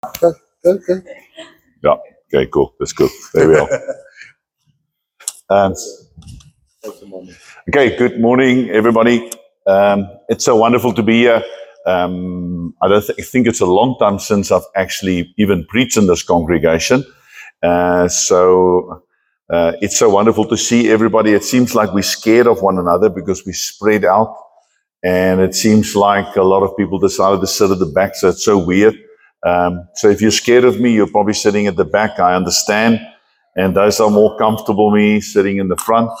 Okay. Yeah. Okay, cool. That's good. There we are. Okay, good morning, everybody. It's so wonderful to be here. I think it's a long time since I've actually even preached in this congregation. So it's so wonderful to see everybody. It seems like we're scared of one another because we spread out. And it seems like a lot of people decided to sit at the back, so it's so weird. So if you're scared of me, you're probably sitting at the back, I understand. And those are more comfortable me sitting in the front.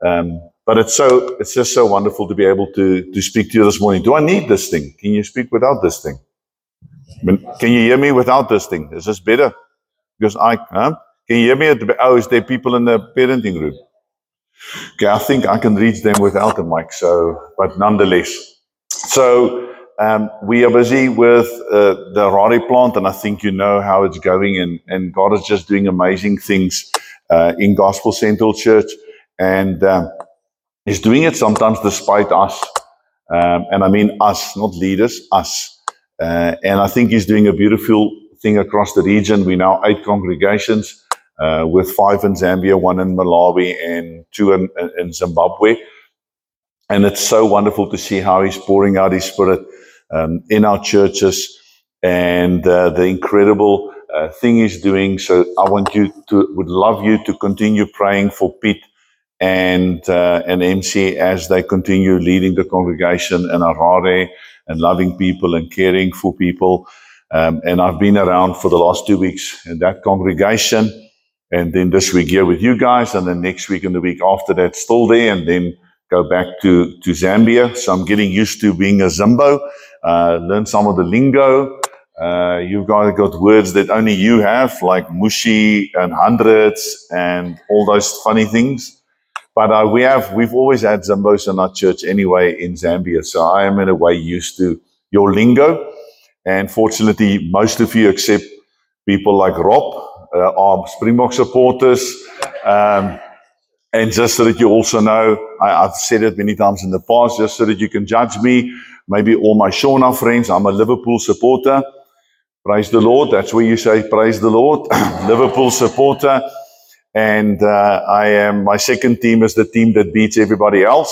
But it's just so wonderful to be able to speak to you this morning. Do I need this thing? Can you speak without this thing? Can you hear me without this thing? Is this better? Because can you hear me at the back? Oh, is there people in the parenting room? Okay, I think I can reach them without a mic, but nonetheless. So we are busy with the Rari plant, and I think you know how it's going, and God is just doing amazing things in Gospel Central Church, and He's doing it sometimes despite us, and I mean us, not leaders, us. And I think He's doing a beautiful thing across the region. We now 8 congregations, with 5 in Zambia, 1 in Malawi, and 2 in Zimbabwe. And it's so wonderful to see how He's pouring out His Spirit in our churches, and the incredible thing He's doing. So I would love you to continue praying for Pete and MC as they continue leading the congregation in Harare and loving people and caring for people. And I've been around for the last 2 weeks in that congregation, and then this week here with you guys, and then next week and the week after that still there, and then go back to Zambia. So I'm getting used to being a Zimbo, learn some of the lingo. You guys got words that only you have, like mushi and hundreds and all those funny things. But we've always had Zimbos in our church anyway in Zambia, so I am in a way used to your lingo. And fortunately, most of you, except people like Rob, are Springbok supporters. And just so that you also know, I've said it many times in the past, just so that you can judge me, maybe all my Shona friends, I'm a Liverpool supporter. Praise the Lord. That's where you say, praise the Lord. Liverpool supporter. And my second team is the team that beats everybody else.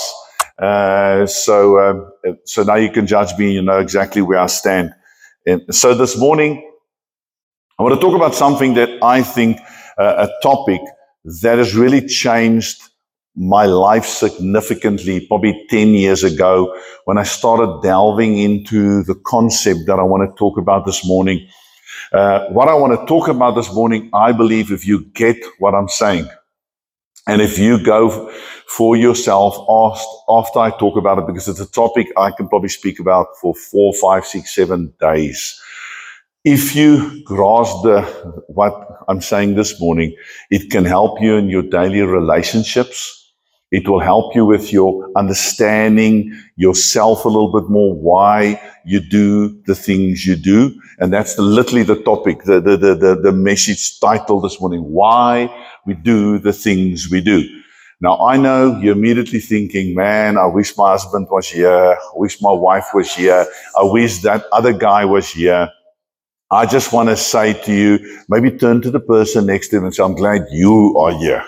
So now you can judge me, you know exactly where I stand. And so this morning, I want to talk about something that I think, a topic that has really changed my life significantly, probably 10 years ago, when I started delving into the concept that I want to talk about this morning. What I want to talk about this morning, I believe if you get what I'm saying, and if you go for yourself after I talk about it, because it's a topic I can probably speak about for 4, 5, 6, 7 days. If you grasp what I'm saying this morning, it can help you in your daily relationships. It will help you with your understanding yourself a little bit more, why you do the things you do. And that's literally the topic, the message title this morning, why we do the things we do. Now, I know you're immediately thinking, man, I wish my husband was here. I wish my wife was here. I wish that other guy was here. I just want to say to you, maybe turn to the person next to him and say, I'm glad you are here.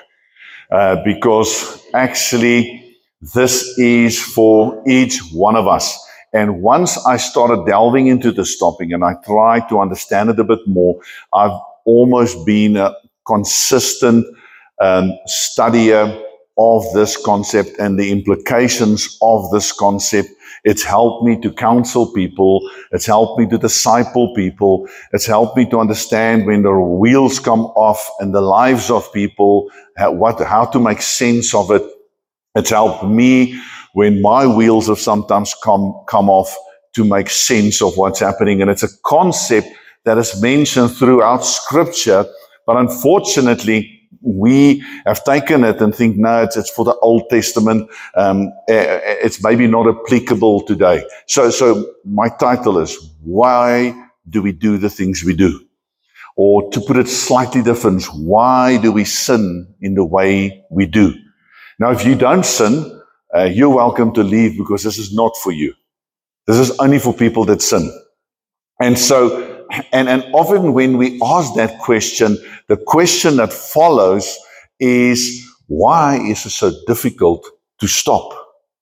Because actually, this is for each one of us. And once I started delving into this topic and I tried to understand it a bit more, I've almost been a consistent studier of this concept and the implications of this concept. It's helped me to counsel people. It's helped me to disciple people. It's helped me to understand when the wheels come off in the lives of people, how to make sense of it. It's helped me when my wheels have sometimes come off to make sense of what's happening. And it's a concept that is mentioned throughout Scripture, but unfortunately, we have taken it and think, no, it's for the Old Testament. It's maybe not applicable today. So my title is, why do we do the things we do? Or to put it slightly different, why do we sin in the way we do? Now, if you don't sin, you're welcome to leave, because this is not for you. This is only for people that sin. And so and often when we ask that question, the question that follows is, why is it so difficult to stop?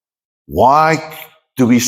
Why do we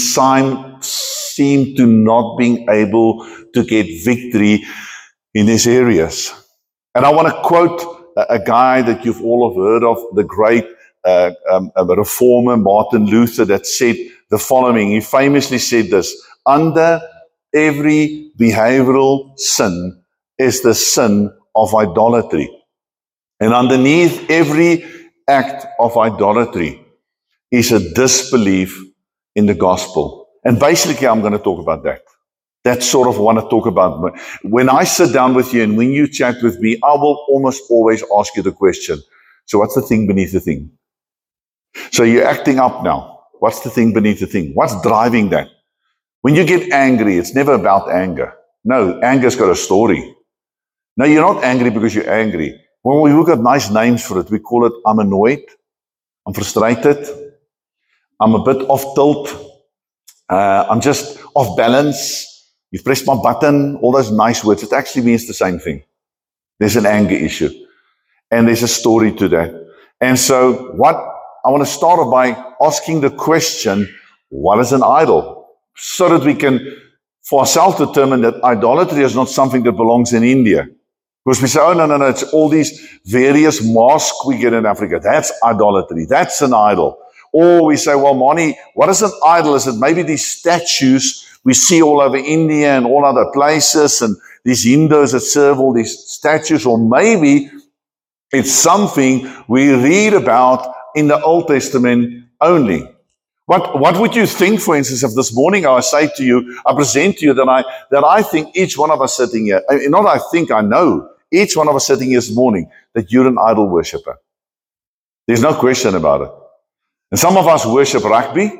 seem to not being able to get victory in these areas? And I want to quote a guy that you've all have heard of, the great reformer Martin Luther, that said the following. He famously said this: under every behavioral sin is the sin of idolatry. And underneath every act of idolatry is a disbelief in the gospel. And basically, I'm going to talk about that. That's sort of what I want to talk about. When I sit down with you and when you chat with me, I will almost always ask you the question, so what's the thing beneath the thing? So you're acting up now. What's the thing beneath the thing? What's driving that? When you get angry, it's never about anger. No, anger's got a story. No, you're not angry because you're angry. Well, we've got nice names for it. We call it, I'm annoyed, I'm frustrated, I'm a bit off tilt, I'm just off balance, you've pressed my button, all those nice words. It actually means the same thing. There's an anger issue. And there's a story to that. And so what I want to start off by asking the question, what is an idol? So that we can, for ourselves, determine that idolatry is not something that belongs in India. Because we say, oh, no, it's all these various masks we get in Africa. That's idolatry. That's an idol. Or we say, well, Moni, what is an idol? Is it maybe these statues we see all over India and all other places, and these Hindus that serve all these statues? Or maybe it's something we read about in the Old Testament only. What would you think, for instance, if this morning I say to you, I present to you that I think each one of us sitting here, not I think, I know, each one of us sitting here this morning, that you're an idol worshiper. There's no question about it. And some of us worship rugby.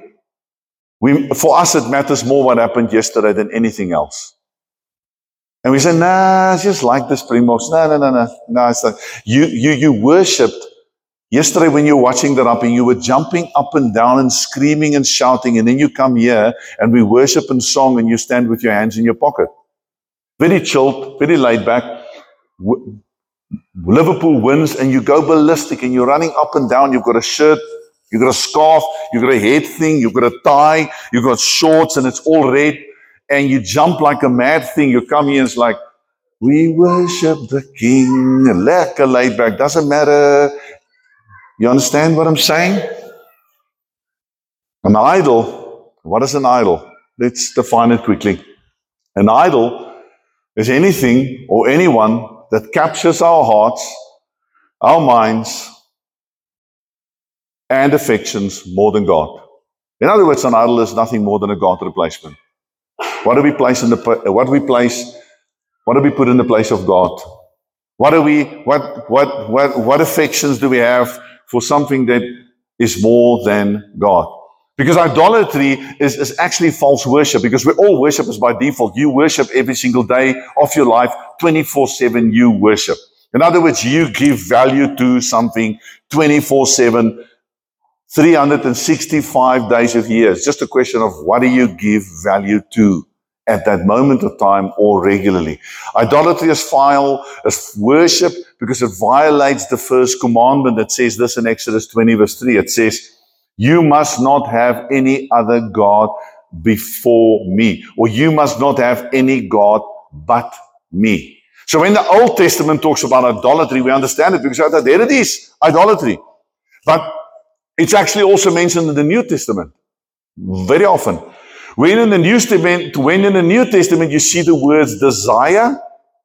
For us, it matters more what happened yesterday than anything else. And we say, nah, it's just like the Springboks. No, it's like, you worshipped. Yesterday when you were watching the rugby, you were jumping up and down and screaming and shouting, and then you come here and we worship and song and you stand with your hands in your pocket. Very chilled, very laid back. Liverpool wins and you go ballistic and you're running up and down. You've got a shirt, you've got a scarf, you've got a head thing, you've got a tie, you've got shorts and it's all red, and you jump like a mad thing. You come here and it's like, we worship the King, lekker laid back, doesn't matter. You understand what I'm saying? An idol, what is an idol? Let's define it quickly. An idol is anything or anyone that captures our hearts, our minds, and affections more than God. In other words, an idol is nothing more than a God replacement. What do we put in the place of God? What affections do we have for something that is more than God? Because idolatry is actually false worship, because we're all worshippers by default. You worship every single day of your life, 24/7 you worship. In other words, you give value to something 24/7, 365 days of the year. It's just a question of what do you give value to at that moment of time or regularly. Idolatry is foul, is worship, because it violates the first commandment that says this in Exodus 20 verse 3. It says, you must not have any other God before me, or you must not have any God but me. So when the Old Testament talks about idolatry, we understand it because there it is, idolatry. But it's actually also mentioned in the New Testament very often. When in the New Testament you see the words desire,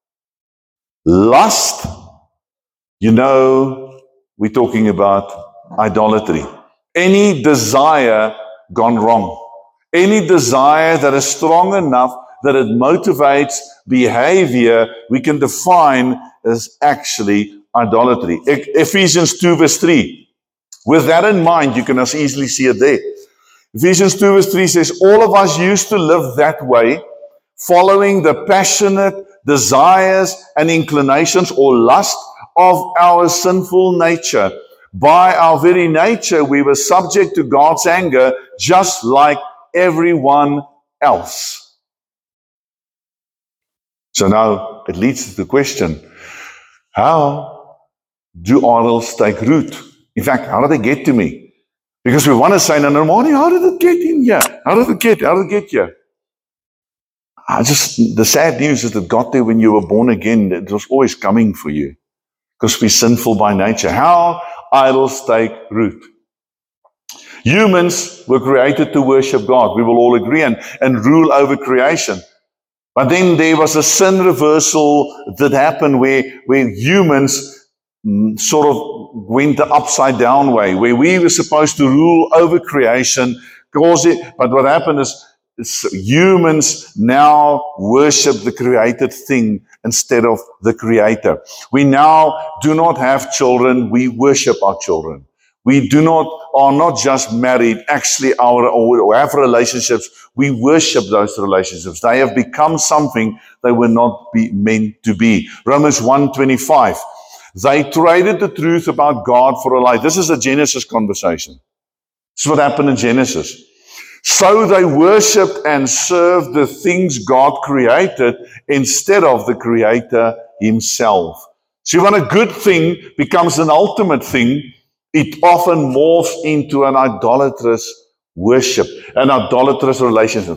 lust, you know we're talking about idolatry. Any desire gone wrong. Any desire that is strong enough that it motivates behavior, we can define as actually idolatry. Ephesians 2 verse 3. With that in mind, you can as easily see it there. Ephesians 2 verse 3 says, all of us used to live that way, following the passionate desires and inclinations or lust of our sinful nature. By our very nature, we were subject to God's anger, just like everyone else. So now it leads to the question, how do idols take root? In fact, how do they get to me? Because we want to say, no, morning, how did it get in here? How did it get here? The sad news is it got there when you were born again. It was always coming for you because we're sinful by nature. How idols take root. Humans were created to worship God. We will all agree and rule over creation. But then there was a sin reversal that happened where humans sort of went the upside down way, where we were supposed to rule over creation. But what happened is humans now worship the created thing instead of the creator. We now do not have children, we worship our children. We are not just married, actually or have relationships. We worship those relationships. They have become something they were not meant to be. Romans 1:25. They traded the truth about God for a lie. This is a Genesis conversation. This is what happened in Genesis. So they worshipped and served the things God created instead of the Creator Himself. See, when a good thing becomes an ultimate thing, it often morphs into an idolatrous worship, an idolatrous relationship.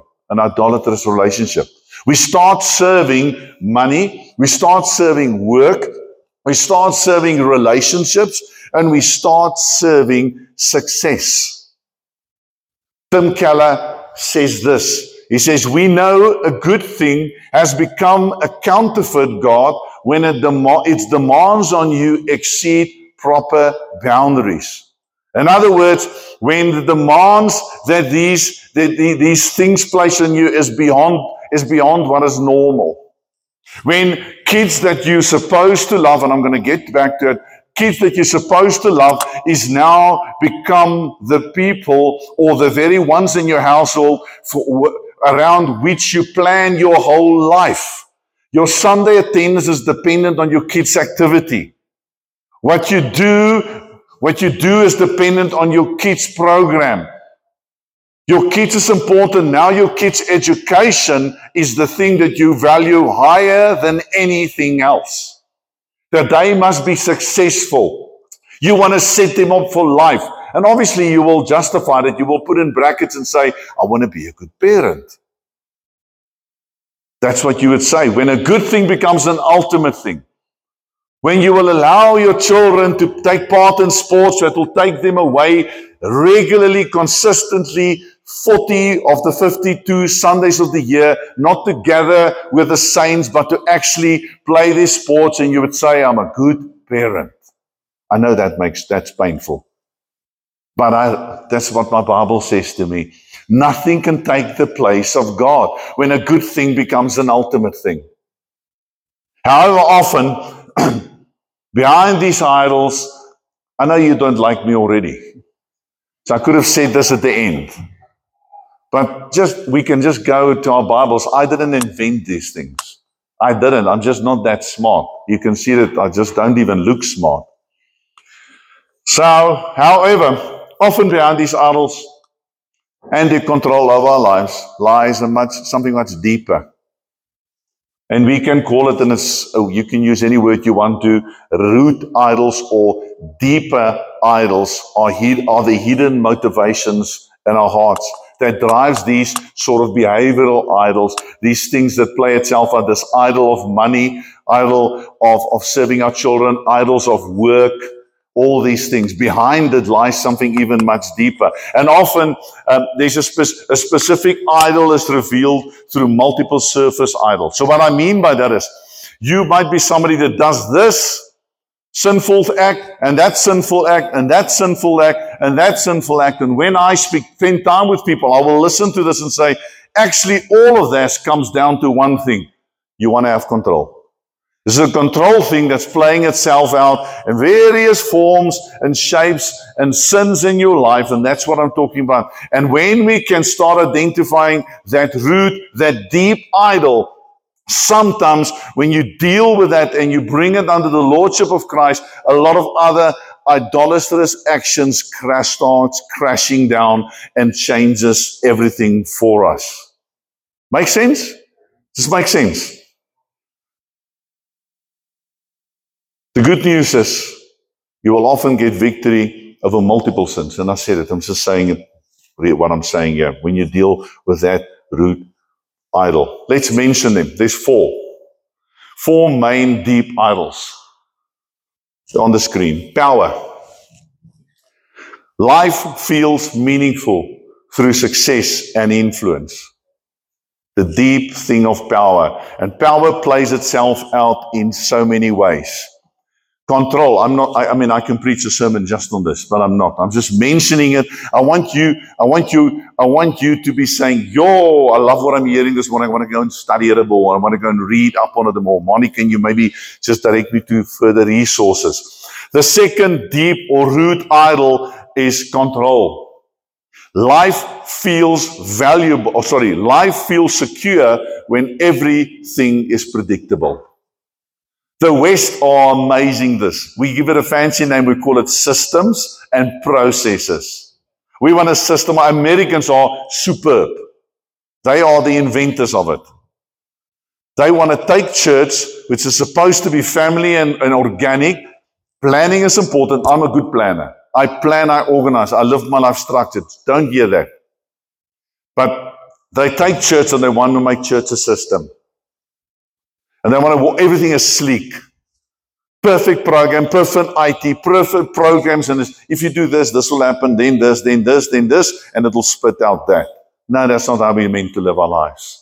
We start serving money, we start serving work, we start serving relationships, and we start serving success. Tim Keller says this. He says, we know a good thing has become a counterfeit God when its demands on you exceed proper boundaries. In other words, when the demands that these things place on you is beyond what is normal. When kids that you're supposed to love, and I'm going to get back to it, kids that you're supposed to love is now become the people or the very ones in your household around which you plan your whole life. Your Sunday attendance is dependent on your kids' activity. What you do is dependent on your kids' program. Your kids is important. Now your kids' education is the thing that you value higher than anything else. That they must be successful. You want to set them up for life. And obviously you will justify that. You will put in brackets and say, I want to be a good parent. That's what you would say. When a good thing becomes an ultimate thing. When you will allow your children to take part in sports that will take them away regularly, consistently, 40 of the 52 Sundays of the year, not to gather with the saints, but to actually play these sports, and you would say, I'm a good parent. I know that's painful. But that's what my Bible says to me. Nothing can take the place of God when a good thing becomes an ultimate thing. However often, behind these idols, I know you don't like me already. So I could have said this at the end. But we can just go to our Bibles. I didn't invent these things. I didn't. I'm just not that smart. You can see that I just don't even look smart. So, however, often behind these idols and the control of our lives lies something much deeper. And we can call it, you can use any word you want to, root idols or deeper idols are the hidden motivations in our hearts that drives these sort of behavioral idols, these things that play itself out, this idol of money, idol of serving our children, idols of work, all these things. Behind it lies something even much deeper. And often there's a specific idol is revealed through multiple surface idols. So what I mean by that is, you might be somebody that does this sinful act, and that sinful act, and that sinful act, and that sinful act. And when I spend time with people, I will listen to this and say, actually, all of this comes down to one thing. You want to have control. This is a control thing that's playing itself out in various forms and shapes and sins in your life, and that's what I'm talking about. And when we can start identifying that root, that deep idol, sometimes when you deal with that and you bring it under the lordship of Christ, a lot of other idolatrous actions starts crashing down and changes everything for us. Make sense? This makes sense. The good news is you will often get victory over multiple sins. And I said it, I'm just saying it, what I'm saying here. When you deal with that root idol. Let's mention them. There's four. Four main deep idols on the screen. Power. Life feels meaningful through success and influence. The deep thing of power. And power plays itself out in so many ways. Control. I can preach a sermon just on this, but I'm not. I'm just mentioning it. I want you to be saying, yo, I love what I'm hearing this morning. I want to go and study it more. I want to go and read up on it more. Monica, can you maybe just direct me to further resources? The second deep or root idol is control. Life feels life feels secure when everything is predictable. The West are amazing this. We give it a fancy name. We call it systems and processes. We want a system. Americans are superb. They are the inventors of it. They want to take church, which is supposed to be family and organic. Planning is important. I'm a good planner. I plan, I organize. I live my life structured. Don't hear that. But they take church and they want to make church a system. And they want everything is sleek. Perfect program, perfect IT, perfect programs. And if you do this, this will happen, then this, then this, then this, and it will spit out that. No, that's not how we're meant to live our lives.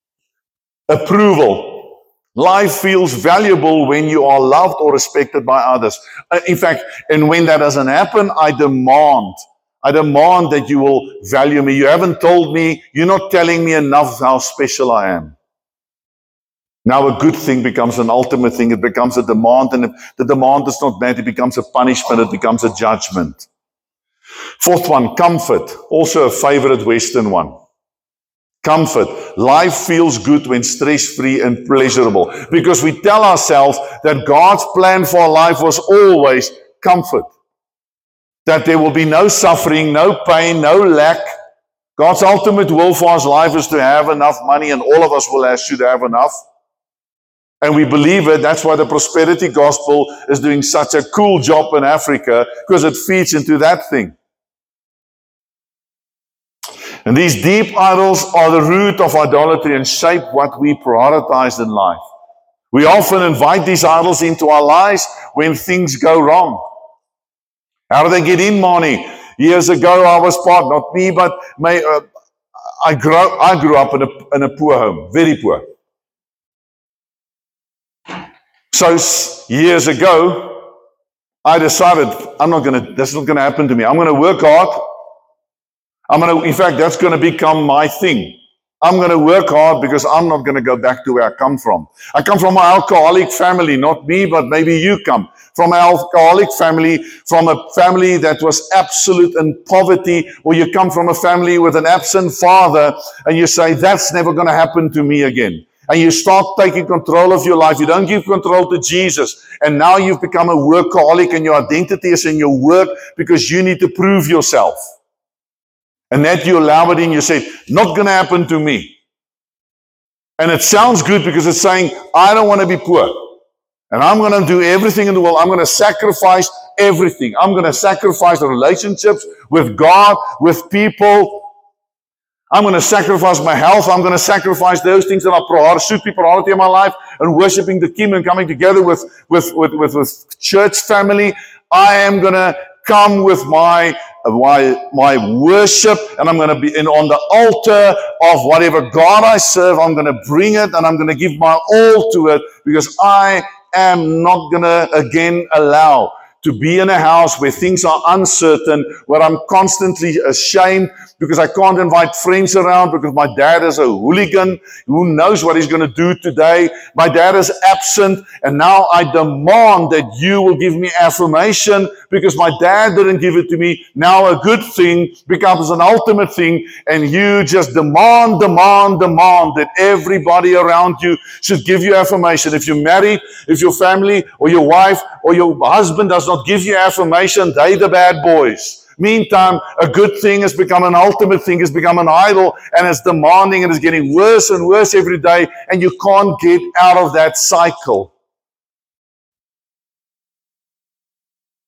Approval. Life feels valuable when you are loved or respected by others. In fact, and when that doesn't happen, I demand that you will value me. You haven't told me, you're not telling me enough how special I am. Now a good thing becomes an ultimate thing. It becomes a demand, and if the demand is not met, it becomes a punishment. It becomes a judgment. Fourth one, comfort. Also a favorite Western one. Comfort. Life feels good when stress-free and pleasurable. Because we tell ourselves that God's plan for our life was always comfort. That there will be no suffering, no pain, no lack. God's ultimate will for our life is to have enough money, and all of us should have enough. And we believe it. That's why the prosperity gospel is doing such a cool job in Africa, because it feeds into that thing. And these deep idols are the root of idolatry and shape what we prioritize in life. We often invite these idols into our lives when things go wrong. How do they get in, Marnie? Years ago, I was part, not me, but I grew up in a poor home, very poor. So years ago, I decided that's not going to happen to me. I'm going to work hard. In fact, that's going to become my thing. I'm going to work hard because I'm not going to go back to where I come from. I come from an alcoholic family, not me, but maybe you come from an alcoholic family, from a family that was absolute in poverty, or you come from a family with an absent father, and you say, that's never going to happen to me again. And you start taking control of your life. You don't give control to Jesus. And now you've become a workaholic, and your identity is in your work because you need to prove yourself. And that you allow it in, you say, not going to happen to me. And it sounds good because it's saying, I don't want to be poor. And I'm going to do everything in the world. I'm going to sacrifice everything. I'm going to sacrifice the relationships with God, with people. I'm going to sacrifice my health. I'm going to sacrifice those things that should be priority in my life, and worshiping the King and coming together with church family. I am going to come with my worship, and I'm going to be on the altar of whatever God I serve. I'm going to bring it, and I'm going to give my all to it, because I am not going to again allow to be in a house where things are uncertain, where I'm constantly ashamed because I can't invite friends around because my dad is a hooligan. Who knows what he's going to do today? My dad is absent, and now I demand that you will give me affirmation because my dad didn't give it to me. Now a good thing becomes an ultimate thing, and you just demand that everybody around you should give you affirmation. If you're married, if your family or your wife or your husband does not give you affirmation, they the bad boys. Meantime, a good thing has become an ultimate thing, has become an idol, and it's demanding, and it's getting worse and worse every day, and you can't get out of that cycle.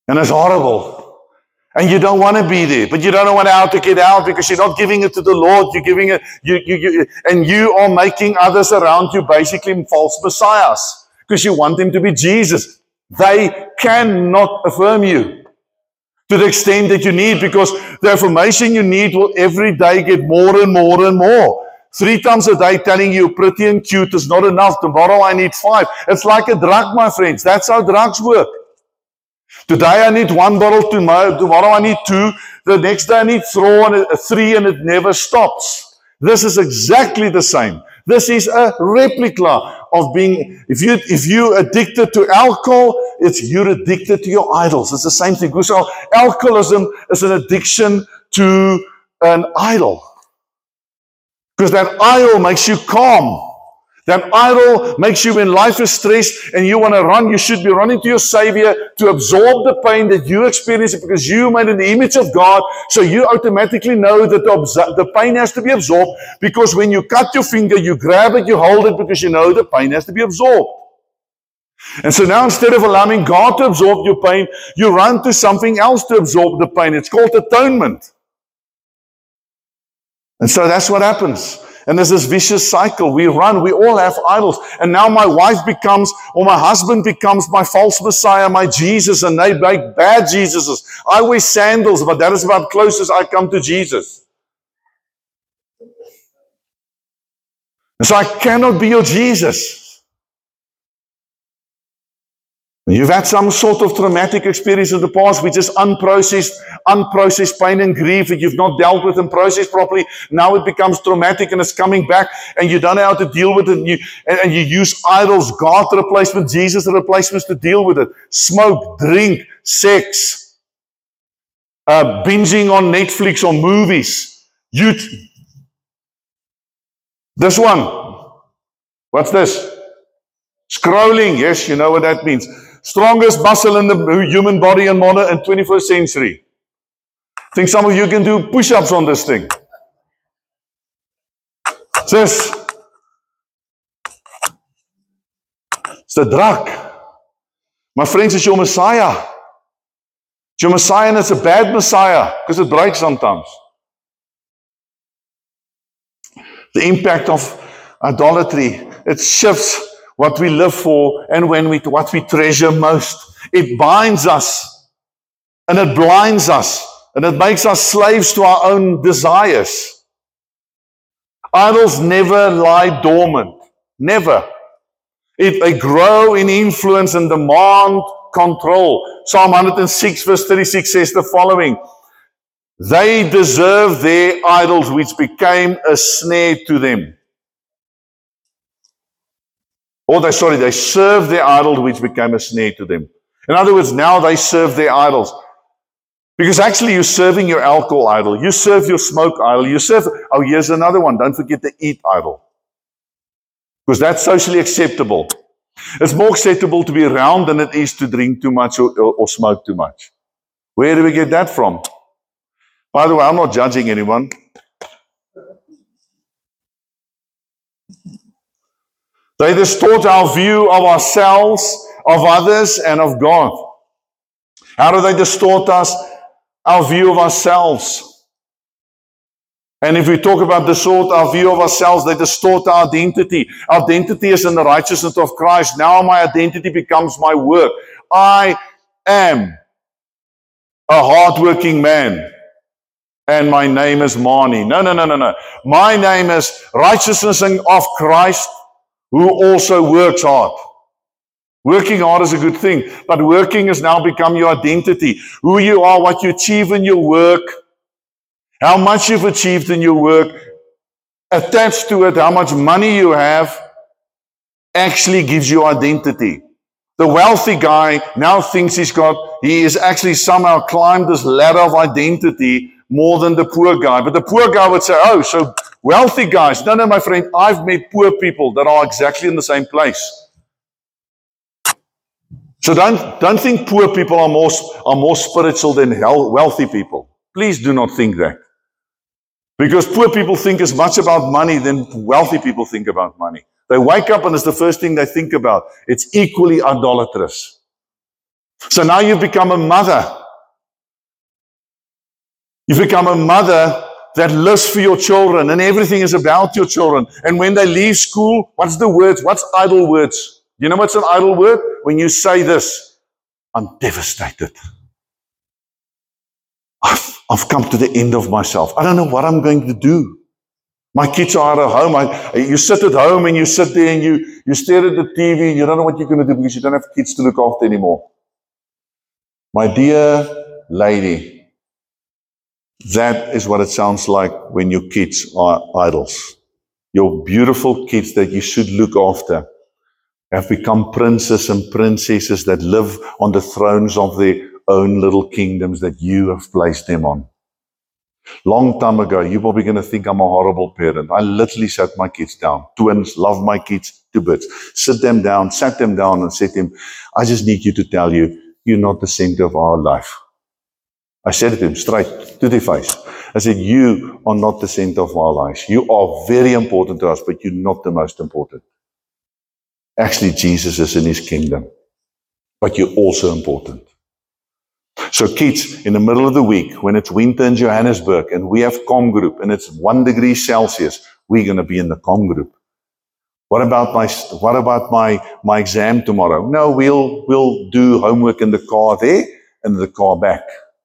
And it's horrible. And you don't want to be there, but you don't know how to get out because you're not giving it to the Lord. You're giving it, and you are making others around you basically false messiahs because you want them to be Jesus. They cannot affirm you to the extent that you need, because the affirmation you need will every day get more and more and more. 3 times a day telling you pretty and cute is not enough. Tomorrow I need 5. It's like a drug, my friends. That's how drugs work. Today I need 1 bottle, tomorrow I need 2, the next day I need 3, and it never stops. This is exactly the same. This is a replica of being, if you're addicted to alcohol, you're addicted to your idols. It's the same thing. So alcoholism is an addiction to an idol. Because that idol makes you calm. That idol makes you, when life is stressed and you want to run, you should be running to your Savior to absorb the pain that you experience because you made in the image of God. So you automatically know that the pain has to be absorbed, because when you cut your finger, you grab it, you hold it because you know the pain has to be absorbed. And so now, instead of allowing God to absorb your pain, you run to something else to absorb the pain. It's called atonement. And so that's what happens. And there's this vicious cycle. We run. We all have idols. And now my wife becomes, or my husband becomes my false Messiah, my Jesus, and they make bad Jesuses. I wear sandals, but that is about closest I come to Jesus. And so I cannot be your Jesus. You've had some sort of traumatic experience in the past, which is unprocessed pain and grief that you've not dealt with and processed properly. Now it becomes traumatic and it's coming back, and you don't know how to deal with it. And you use idols, God replacement, Jesus replacements to deal with it. Smoke, drink, sex, binging on Netflix or movies. This one. What's this? Scrolling. Yes, you know what that means. Strongest muscle in the human body in modern and 21st century. I think some of you can do push-ups on this thing. It's this. It's the drug. My friends, it's your Messiah. It's your Messiah, and it's a bad Messiah because it breaks sometimes. The impact of idolatry, it shifts what we live for and what we treasure most. It binds us and it blinds us and it makes us slaves to our own desires. Idols never lie dormant. Never. They grow in influence and demand control. Psalm 106 verse 36 says the following: they deserve their idols, which became a snare to them. They serve their idol, which became a snare to them. In other words, now they serve their idols. Because actually you're serving your alcohol idol. You serve your smoke idol. Here's another one. Don't forget the eat idol. Because that's socially acceptable. It's more acceptable to be around than it is to drink too much or smoke too much. Where do we get that from? By the way, I'm not judging anyone. They distort our view of ourselves, of others, and of God. How do they distort our view of ourselves? And if we talk about distort our view of ourselves, they distort our identity. Our identity is in the righteousness of Christ. Now my identity becomes my work. I am a hardworking man, and my name is Mani. No. My name is righteousness of Christ, who also works hard. Working hard is a good thing, but working has now become your identity. Who you are, what you achieve in your work, how much you've achieved in your work, attached to it, how much money you have, actually gives you identity. The wealthy guy now thinks he is actually somehow climbed this ladder of identity more than the poor guy. But the poor guy would say, so wealthy guys. No, my friend, I've met poor people that are exactly in the same place. So don't think poor people are more spiritual than wealthy people. Please do not think that. Because poor people think as much about money than wealthy people think about money. They wake up and it's the first thing they think about. It's equally idolatrous. So now you've become a mother. You've become a mother that lives for your children, and everything is about your children. And when they leave school, what's the words? What's idle words? You know what's an idle word? When you say this, I'm devastated. I've come to the end of myself. I don't know what I'm going to do. My kids are at home. You sit at home and you sit there and you stare at the TV and you don't know what you're going to do because you don't have kids to look after anymore. My dear lady, that is what it sounds like when your kids are idols. Your beautiful kids that you should look after have become princes and princesses that live on the thrones of their own little kingdoms that you have placed them on. Long time ago, you're probably going to think I'm a horrible parent. I literally sat my kids down. Twins, love my kids to bits. Sat them down and said to them, I just need you to tell you, you're not the center of our life. I said it to him straight to their face. I said, you are not the center of our lives. You are very important to us, but you're not the most important. Actually, Jesus is in his kingdom, but you're also important. So kids, in the middle of the week, when it's winter in Johannesburg and we have com group and it's 1 degree Celsius, we're going to be in the com group. What about my exam tomorrow? No, we'll do homework in the car there and the car back.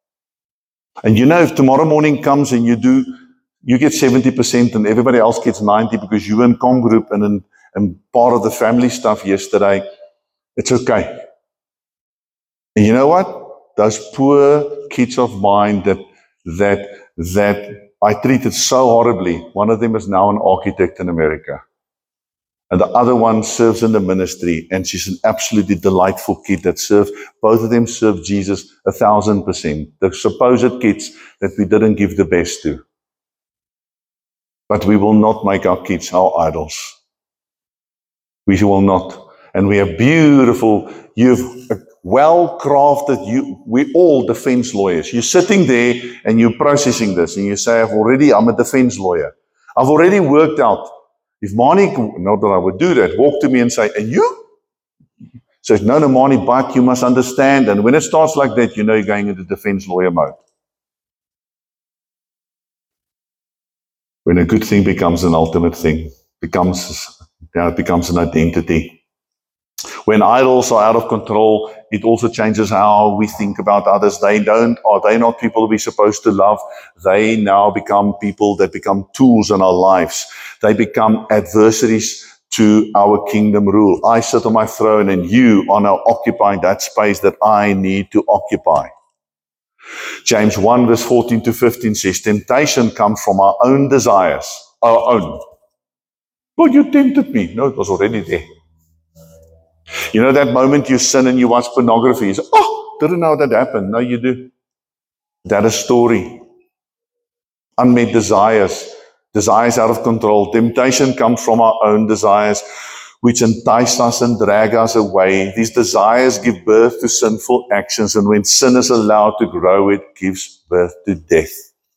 And you know, if tomorrow morning comes and you get 70% and everybody else gets 90 because you were in com group and part of the family stuff yesterday, it's okay. And you know what? Those poor kids of mine that I treated so horribly. One of them is now an architect in America. And the other one serves in the ministry, and she's an absolutely delightful kid that serves. Both of them serve Jesus 1,000%. The supposed kids that we didn't give the best to. But we will not make our kids our idols. We will not. And we are beautiful. You've well-crafted, we're all defense lawyers. You're sitting there and you're processing this and you say, I'm a defense lawyer. I've already worked out. If Mani, not that I would do that, walk to me and say, and you? Says, no, Mani, but you must understand. And when it starts like that, you know you're going into defense lawyer mode. When a good thing becomes an ultimate thing, it becomes an identity. When idols are out of control, it also changes how we think about others. Are they not people we're supposed to love? They now become people that become tools in our lives. They become adversaries to our kingdom rule. I sit on my throne and you are now occupying that space that I need to occupy. James 1 verse 14 to 15 says, temptation comes from our own desires, our own. Well, you tempted me. No, it was already there. You know that moment you sin and you watch pornography, you say, didn't know that happened. No, you do. That is story. Unmet desires out of control. Temptation comes from our own desires, which entice us and drag us away. These desires give birth to sinful actions, and when sin is allowed to grow, it gives birth to death.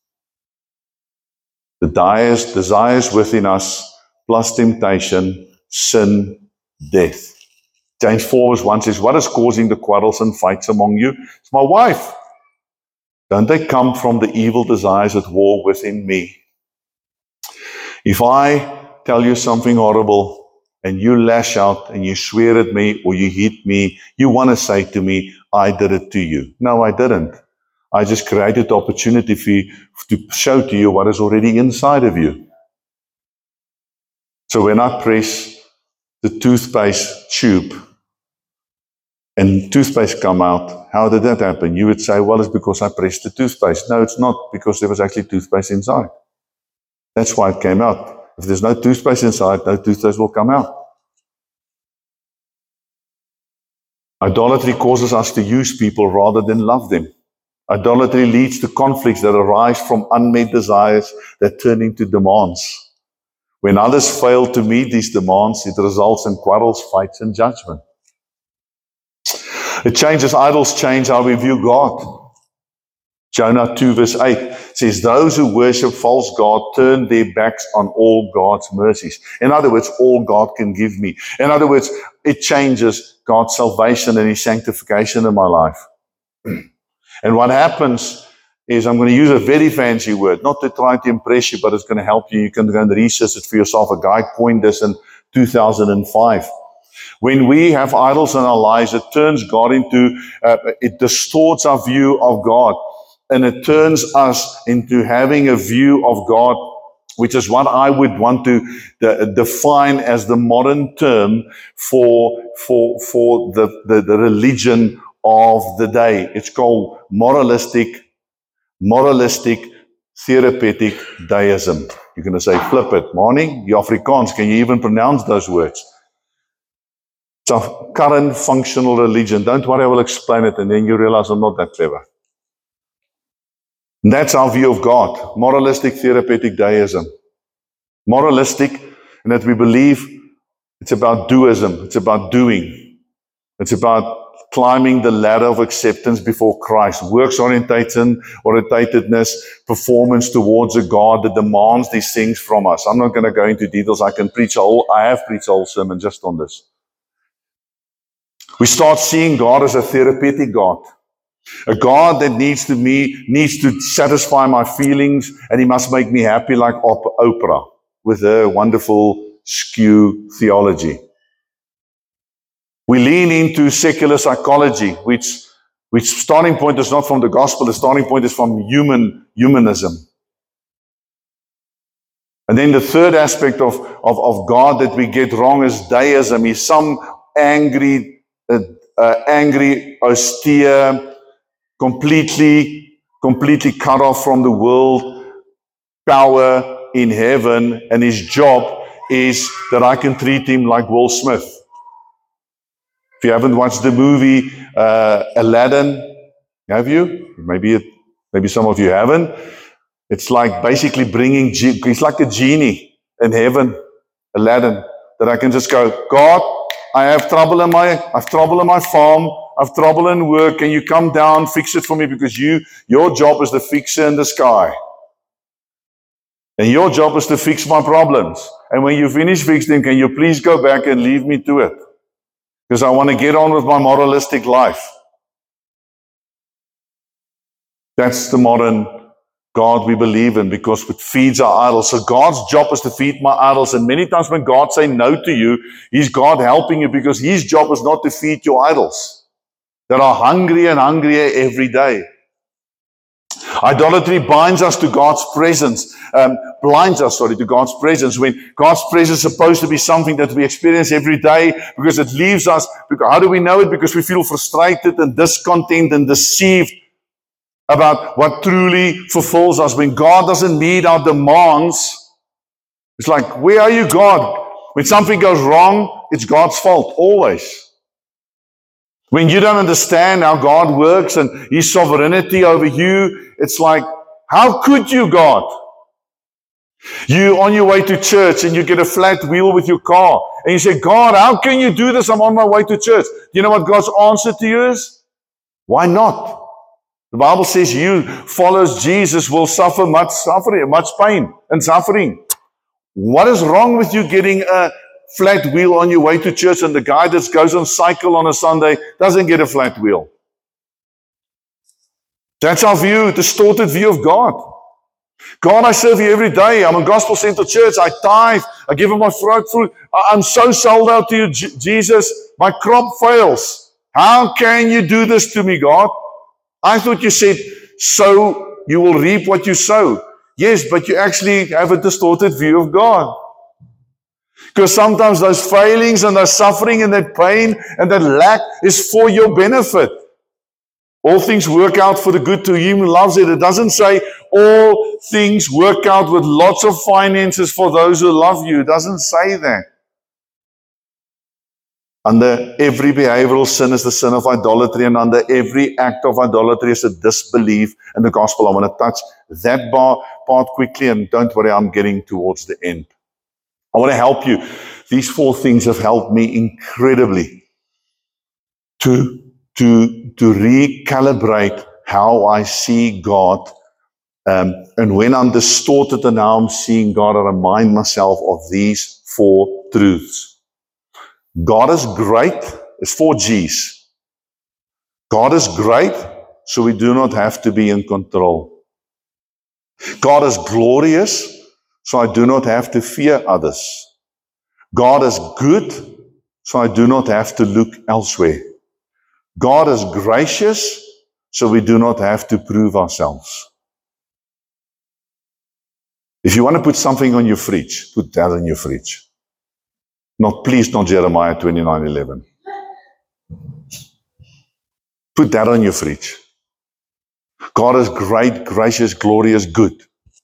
The desires within us, plus temptation, sin, death. James 4 verse 1 says, what is causing the quarrels and fights among you? It's my wife. Don't they come from the evil desires at war within me? If I tell you something horrible and you lash out and you swear at me or you hit me, you want to say to me, I did it to you. No, I didn't. I just created the opportunity for you to show to you what is already inside of you. So when I press the toothpaste tube and toothpaste come out, how did that happen? You would say, well, it's because I pressed the toothpaste. No, it's not, because there was actually toothpaste inside. That's why it came out. If there's no toothpaste inside, no toothpaste will come out. Idolatry causes us to use people rather than love them. Idolatry leads to conflicts that arise from unmet desires that turn into demands. When others fail to meet these demands, it results in quarrels, fights, and judgment. Idols change how we view God. Jonah 2 verse 8 says, those who worship false God turn their backs on all God's mercies. In other words, all God can give me. In other words, it changes God's salvation and His sanctification in my life. And what happens is, I'm going to use a very fancy word, not to try to impress you, but it's going to help you. You can go and research it for yourself. A guy coined this in 2005. When we have idols in our lives, it turns God into, it distorts our view of God. And it turns us into having a view of God, which is what I would want to define as the modern term for the religion of the day. It's called moralistic, therapeutic deism. You're going to say, flip it. Morning, you Afrikaans, can you even pronounce those words? It's a current functional religion. Don't worry, I will explain it, and then you realize I'm not that clever. And that's our view of God. Moralistic, therapeutic deism. Moralistic, in that we believe it's about doism. It's about doing. It's about climbing the ladder of acceptance before Christ. Works-orientatedness, performance towards a God that demands these things from us. I'm not going to go into details. I have preached a whole sermon just on this. We start seeing God as a therapeutic God. A God that needs to satisfy my feelings, and He must make me happy like Oprah with her wonderful skew theology. We lean into secular psychology, which starting point is not from the gospel, the starting point is from humanism. And then the third aspect of God that we get wrong is deism. He's some angry, austere, completely cut off from the world, power in heaven, and his job is that I can treat him like Will Smith. If you haven't watched the movie Aladdin, have you? Maybe some of you haven't. It's like basically he's like a genie in heaven, Aladdin, that I can just go, God, I have trouble in my farm, I have trouble in work, can you come down, fix it for me, because your job is the fixer in the sky. And your job is to fix my problems. And when you finish fixing them, can you please go back and leave me to it? Because I want to get on with my moralistic life. That's the modern God we believe in, because it feeds our idols. So God's job is to feed my idols. And many times when God says no to you, He's God helping you, because His job is not to feed your idols that are hungrier and hungrier every day. Idolatry binds us to God's presence, blinds us to God's presence, when God's presence is supposed to be something that we experience every day, because it leaves us. How do we know it? Because we feel frustrated and discontent and deceived about what truly fulfills us. When God doesn't meet our demands, it's like, where are you, God? When something goes wrong, it's God's fault, always. When you don't understand how God works and His sovereignty over you, it's like, how could you, God? You on your way to church and you get a flat wheel with your car, and you say, God, how can you do this? I'm on my way to church. Do you know what God's answer to you is? Why not? The Bible says you follows Jesus will suffer much suffering, much pain and suffering. What is wrong with you getting a flat wheel on your way to church, and the guy that goes on cycle on a Sunday doesn't get a flat wheel? That's our view, distorted view of God. God, I serve you every day. I'm a gospel-centered church. I tithe. I give Him my throat fruit. I'm so sold out to you, Jesus. My crop fails. How can you do this to me, God? I thought you said, sow, you will reap what you sow. Yes, but you actually have a distorted view of God. Because sometimes those failings and that suffering and that pain and that lack is for your benefit. All things work out for the good to him who loves it. It doesn't say all things work out with lots of finances for those who love you. It doesn't say that. Under every behavioral sin is the sin of idolatry, and under every act of idolatry is a disbelief in the gospel. I want to touch that part quickly, and don't worry, I'm getting towards the end. I want to help you. These 4 things have helped me incredibly to recalibrate how I see God. And when I'm distorted and how I'm seeing God, I remind myself of these 4 truths. God is great. It's 4 G's. God is great, so we do not have to be in control. God is glorious, so I do not have to fear others. God is good, so I do not have to look elsewhere. God is gracious, so we do not have to prove ourselves. If you want to put something on your fridge, put that on your fridge. Please not Jeremiah 29:11. Put that on your fridge. God is great, gracious, glorious, good.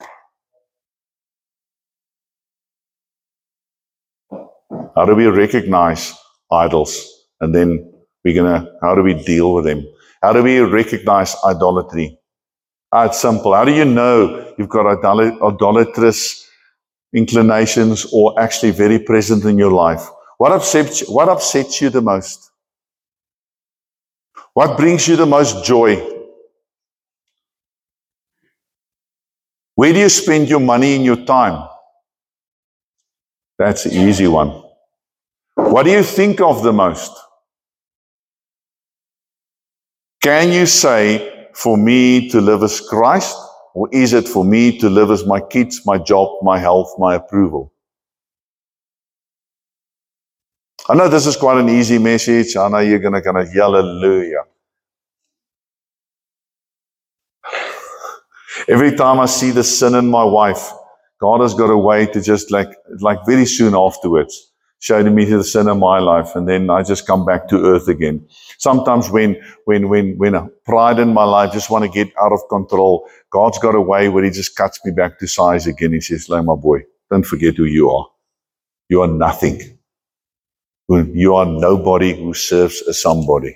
How do we recognize idols? And then how do we deal with them? How do we recognize idolatry? It's simple. How do you know you've got idolatrous inclinations or actually very present in your life? What upsets you the most? What brings you the most joy? Where do you spend your money and your time? That's the easy one. What do you think of the most? Can you say, for me to live as Christ, or is it for me to live as my kids, my job, my health, my approval? I know this is quite an easy message. I know you're going to kind of yell hallelujah. Every time I see the sin in my wife, God has got a way to just like very soon afterwards, show me the sin in my life, and then I just come back to earth again. Sometimes when pride in my life just want to get out of control, God's got a way where He just cuts me back to size again. He says, "Like my boy, don't forget who you are. You are nothing. You are nobody who serves a somebody.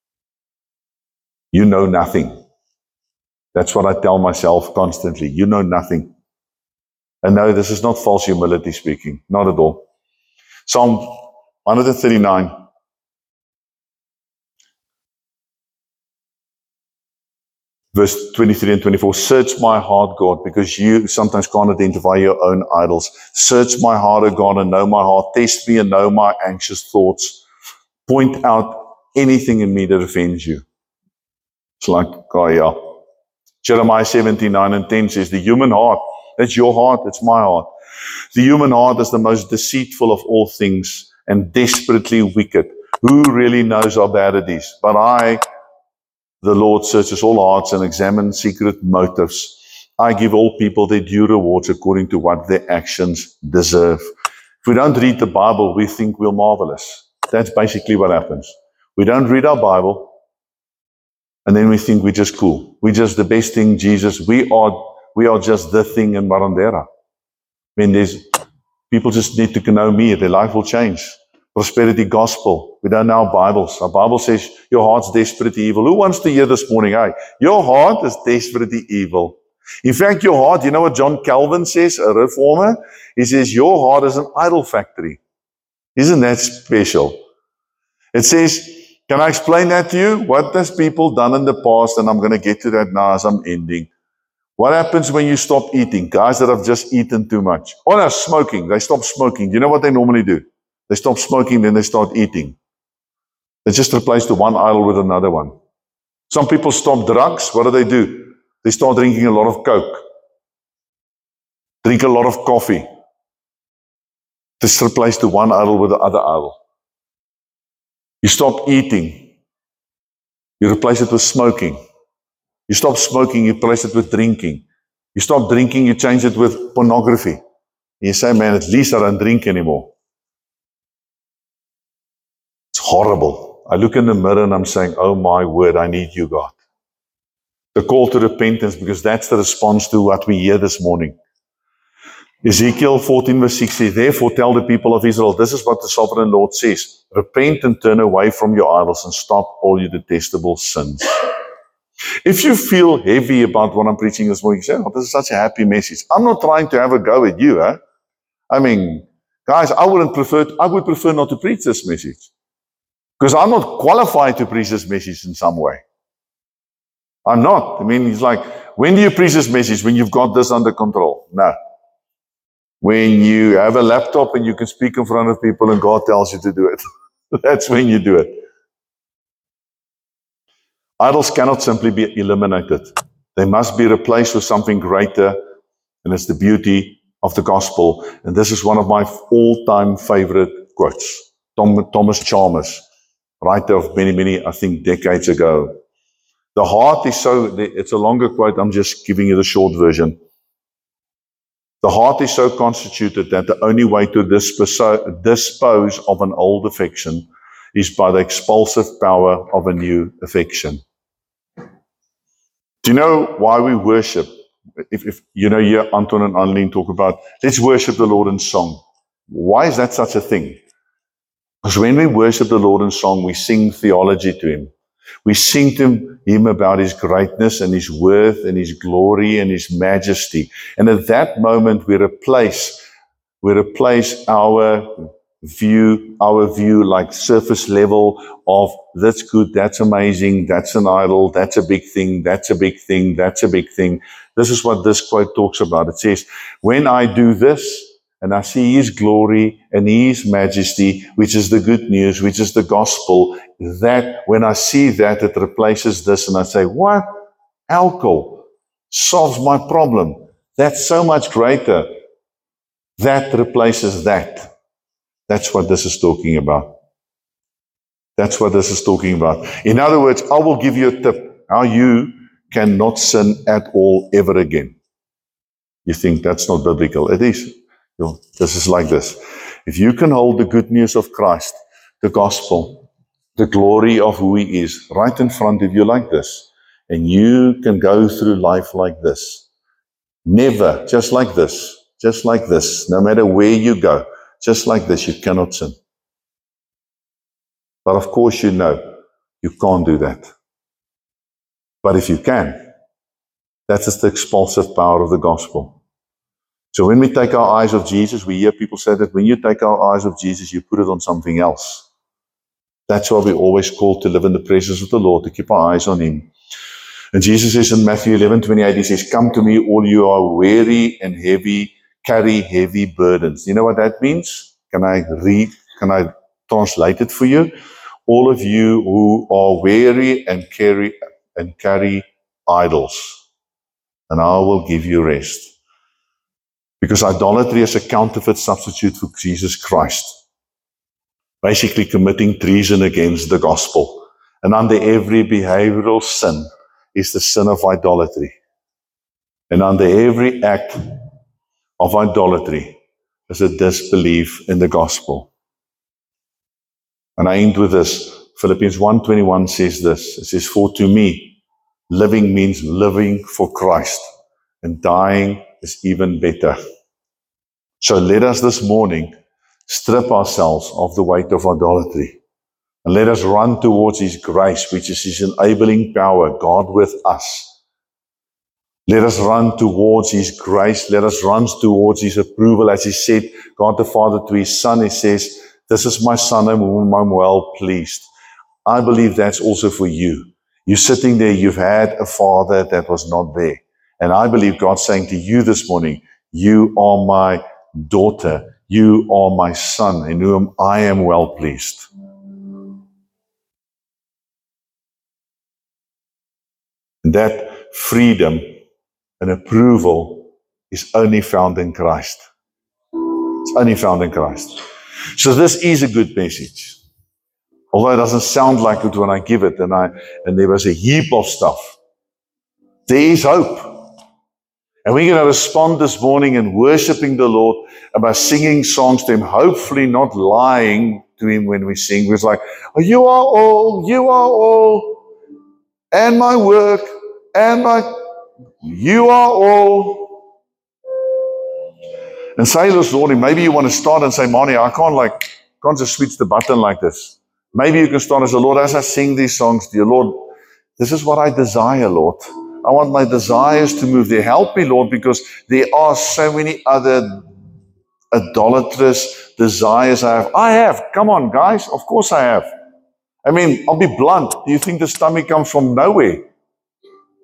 You know nothing." That's what I tell myself constantly. You know nothing. And no, this is not false humility speaking. Not at all. Psalm 139. Verse 23 and 24. Search my heart, God, because you sometimes can't identify your own idols. Search my heart, O God, and know my heart. Test me and know my anxious thoughts. Point out anything in me that offends you. It's like, oh yeah. Jeremiah 17:9 and 10 says, the human heart, that's your heart, it's my heart. The human heart is the most deceitful of all things and desperately wicked. Who really knows how bad it is? But I, the Lord, searches all hearts and examines secret motives. I give all people their due rewards according to what their actions deserve. If we don't read the Bible, we think we're marvelous. That's basically what happens. We don't read our Bible, and then we think we're just cool. We're just the best thing, Jesus. We are just the thing in Marandera. When people just need to know me, their life will change. Prosperity gospel. We don't know our Bibles. Our Bible says your heart's desperately evil. Who wants to hear this morning? Hey, your heart is desperately evil. In fact, your heart, you know what John Calvin says, a reformer? He says your heart is an idol factory. Isn't that special? It says, can I explain that to you? What has people done in the past? And I'm going to get to that now as I'm ending. What happens when you stop eating? Guys that have just eaten too much. Oh no, smoking. They stop smoking. Do you know what they normally do? They stop smoking, then they start eating. They just replace the one idol with another one. Some people stop drugs. What do? They start drinking a lot of Coke. Drink a lot of coffee. Just replace the one idol with the other idol. You stop eating. You replace it with smoking. You stop smoking, you replace it with drinking. You stop drinking, you change it with pornography. And you say, man, at least I don't drink anymore. It's horrible. I look in the mirror and I'm saying, oh my word, I need you, God. The call to repentance, because that's the response to what we hear this morning. Ezekiel 14 verse 6 says, therefore tell the people of Israel, this is what the sovereign Lord says. Repent and turn away from your idols and stop all your detestable sins. If you feel heavy about what I'm preaching this morning, you say, oh, this is such a happy message. I'm not trying to have a go at you. I mean, guys, I would prefer not to preach this message. Because I'm not qualified to preach this message in some way. I'm not. I mean, he's like, when do you preach this message? When you've got this under control? No. When you have a laptop and you can speak in front of people and God tells you to do it. That's when you do it. Idols cannot simply be eliminated. They must be replaced with something greater, and it's the beauty of the gospel. And this is one of my all-time favorite quotes. Thomas Chalmers, writer of many, I think, decades ago. The heart is it's a longer quote, I'm just giving you the short version. The heart is so constituted that the only way to dispose of an old affection is by the expulsive power of a new affection. Do you know why we worship? If you know, here Anton and Annelien talk about, let's worship the Lord in song. Why is that such a thing? Because when we worship the Lord in song, we sing theology to Him. We sing to Him about His greatness and His worth and His glory and His majesty. And at that moment, we replace our view like surface level of that's good, that's amazing, that's an idol, that's a big thing, that's a big thing, that's a big thing. This is what this quote talks about. It says, when I do this, and I see His glory and His majesty, which is the good news, which is the gospel, that when I see that, it replaces this, and I say, what? Alcohol solves my problem. That's so much greater. That replaces that. That's what this is talking about. That's what this is talking about. In other words, I will give you a tip how you cannot sin at all ever again. You think that's not biblical. It is. This is like this. If you can hold the good news of Christ, the gospel, the glory of who He is, right in front of you like this, and you can go through life like this, never, just like this, no matter where you go, just like this, you cannot sin. But of course you know, you can't do that. But if you can, that is the expulsive power of the gospel. So when we take our eyes off Jesus, we hear people say that when you take our eyes off Jesus, you put it on something else. That's why we're always called to live in the presence of the Lord, to keep our eyes on Him. And Jesus says in Matthew 11:28, He says, come to me, all you are weary and heavy, carry heavy burdens. You know what that means? Can I translate it for you? All of you who are weary and carry idols, and I will give you rest. Because idolatry is a counterfeit substitute for Jesus Christ. Basically committing treason against the gospel. And under every behavioral sin is the sin of idolatry. And under every act of idolatry is a disbelief in the gospel. And I end with this. Philippians 1:21 says this. It says, for to me, living means living for Christ. And dying is even better. So let us this morning strip ourselves of the weight of idolatry. And let us run towards His grace, which is His enabling power, God with us. Let us run towards His grace. Let us run towards His approval. As He said, God the Father to His Son, He says, this is my Son in whom I'm well pleased. I believe that's also for you. You're sitting there, you've had a father that was not there. And I believe God's saying to you this morning, you are my daughter, you are my son, in whom I am well pleased. And that freedom and approval is only found in Christ. It's only found in Christ. So this is a good message. Although it doesn't sound like it when I give it, and there was a heap of stuff. There is hope. And we're going to respond this morning in worshiping the Lord and by singing songs to Him, hopefully not lying to Him when we sing. We're like, oh, you are all, and my work, you are all. And say this morning, maybe you want to start and say, Mani, I can't just switch the button like this. Maybe you can start as the Lord, as I sing these songs to you, Lord, this is what I desire, Lord. I want my desires to move there. Help me, Lord, because there are so many other idolatrous desires I have. Come on, guys. Of course I have. I mean, I'll be blunt. Do you think the stomach comes from nowhere?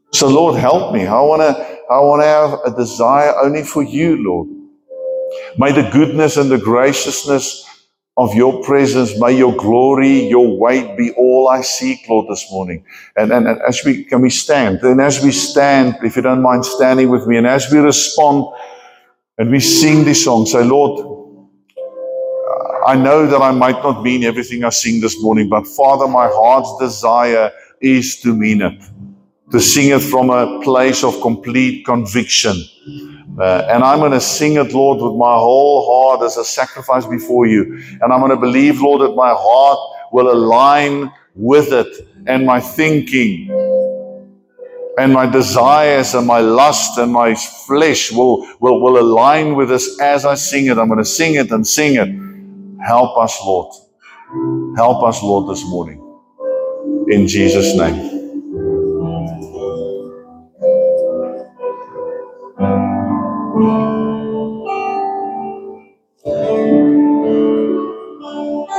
So Lord, help me. I want to have a desire only for you, Lord. May the goodness and the graciousness of your presence, may your glory, your weight be all I seek, Lord, this morning. And can we stand? And as we stand, if you don't mind standing with me, and as we respond and we sing this song, say, Lord, I know that I might not mean everything I sing this morning, but Father, my heart's desire is to mean it, to sing it from a place of complete conviction. And I'm going to sing it, Lord, with my whole heart as a sacrifice before you. And I'm going to believe, Lord, that my heart will align with it, and my thinking and my desires and my lust and my flesh will align with this as I sing it. I'm going to sing it and sing it. Help us, Lord. Help us, Lord, this morning. In Jesus' name.